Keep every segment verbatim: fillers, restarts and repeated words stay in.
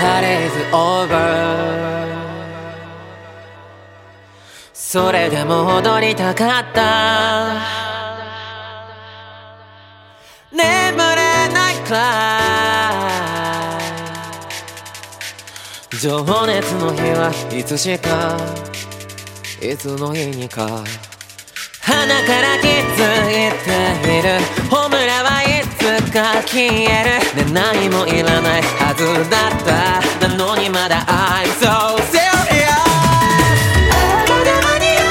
パレードオーバー。それでも踊りたかった。眠れないくらい情熱の日はいつしかいつの日にか鼻から気づいているホムラはいつか消える、ね、何もいらないはずだったなのにまだ I'm so serious。 まだ間に合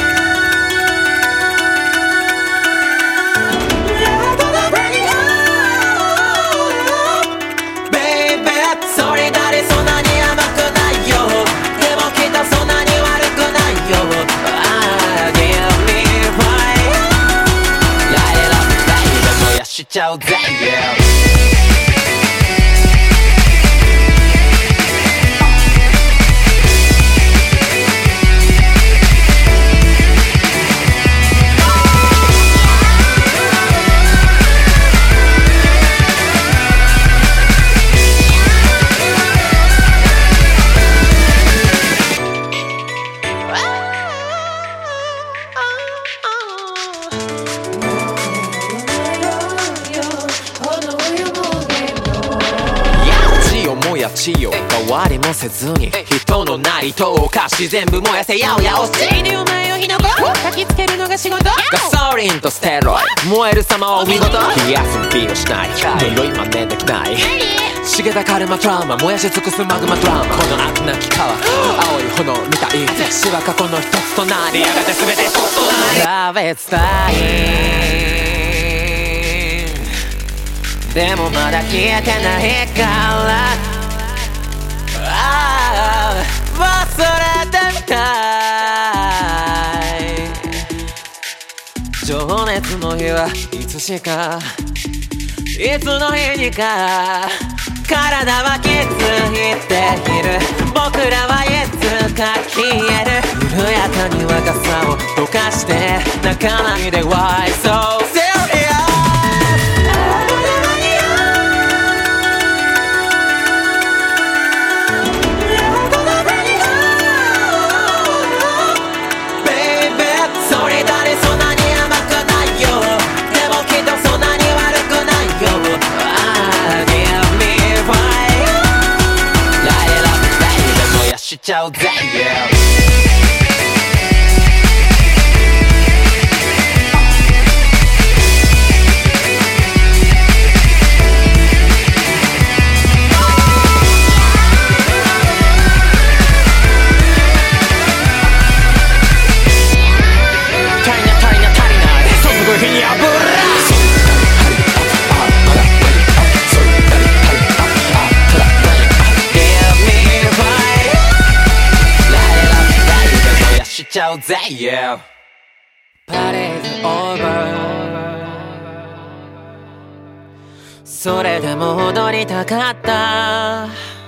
う まだ間に合う Baby それだれそんなに甘くないよ。でもきっとそんなに悪くないよ。しちゃうぜ、yeah。やちよ変わりもせずに人のなりとおかし全部燃やせやおやおしいでお前を火の粉焚きつけるのが仕事。ガソリンとステロイ燃える様を見事火遊びをしない呪い真似できない茂ったカルマトラウマ燃やし尽くすマグマドラマ。この悪なき川青い炎みたい死は過去の一つとなりやがて全て一つとなり食べたいでもまだ消えてないから忘れてみたい。情熱の日はいつしかいつの日にか体は気づいている僕らはいつか消える緩やかに若さを溶かして泣かないで Why so serious。しちゃうぜ、yeah。しちゃうぜ、yeah。 パレードオーバー。それでも踊りたかった。